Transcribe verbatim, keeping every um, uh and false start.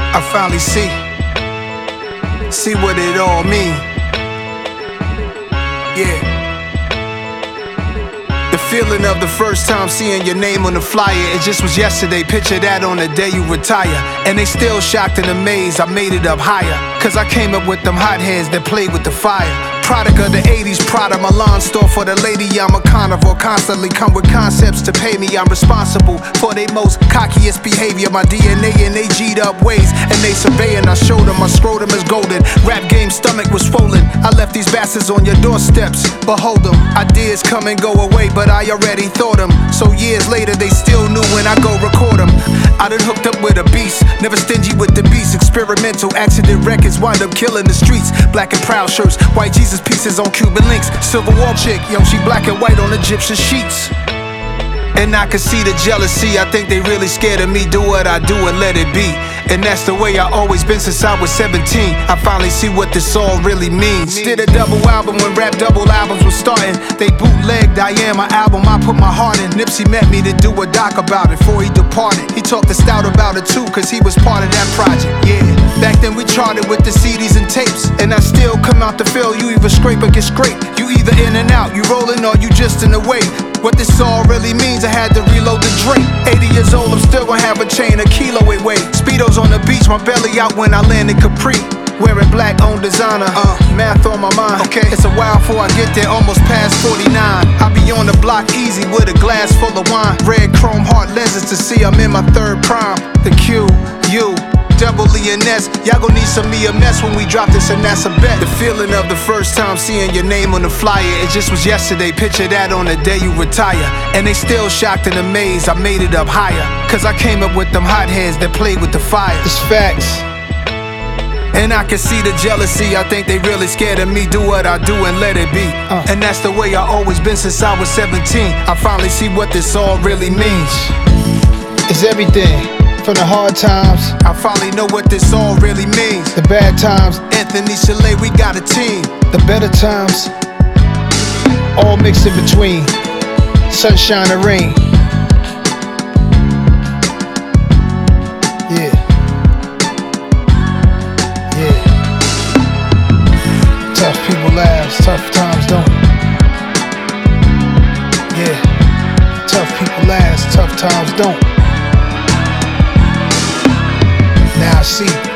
I finally see, see what it all mean. Yeah. The feeling of the first time seeing your name on the flyer, it just was yesterday. Picture that on the day you retire. And they still shocked and amazed I made it up higher, cause I came up with them hotheads that played with the fire. Product of the eighties, Prada, Milan store for the lady. I'm a carnivore, constantly come with concepts to pay me. I'm responsible for their most cockiest behavior. My D N A and they G'd up ways, and they surveying. I showed them my scrotum is golden. Rap game stomach was swollen. I left these bastards on your doorsteps, behold them. Ideas come and go away, but I already thought them. So years later they still knew when I go record them. I done hooked up with a beast, never stingy with the beast. Experimental accident records wind up killing the streets. Black and proud shirts, white Jesus pieces on Cuban links. Silver War chick, yo, she black and white on Egyptian sheets. And I can see the jealousy, I think they really scared of me. Do what I do and let it be. And that's the way I always been since I was seventeen. I finally see what this all really means. Did a double album when rap double albums was starting. They bootlegged I Am, my album I put my heart in. Nipsey met me to do a doc about it before he departed. He talked to Stout about it too, cause he was part of that project, yeah. Back then we charted with the C Ds and tapes, and I still come out the field. You either scrape or get scraped. You either in and out, you rolling or you just in the way. What this all really means, I had to reload the drink. eighty years old, I'm still gonna have a chain, a kilo it weigh. Speedos on the beach, my belly out when I landed Capri. Wearing black on designer, uh, math on my mind. Okay, it's a while before I get there, almost past forty-nine. I be on the block easy with a glass full of wine. Red chrome heart lenses to see I'm in my third prime. The Q, U, double E and S. Y'all gon' need some E M S when we drop this, and that's a bet. The feeling of the first time seeing your name on the flyer, it just was yesterday. Picture that on the day you retire. And they still shocked and amazed I made it up higher, cause I came up with them hotheads that played with the fire. It's facts. And I can see the jealousy, I think they really scared of me. Do what I do and let it be. uh. And that's the way I always been since I was seventeen. I finally see what this all really means. It's everything, from the hard times. I finally know what this all really means. The bad times. Anthony Chalet, we got a team. The better times, all mixed in between. Sunshine and rain. Yeah. Yeah. Tough people laughs, tough times don't. Yeah. Tough people last, tough times don't. Now I see.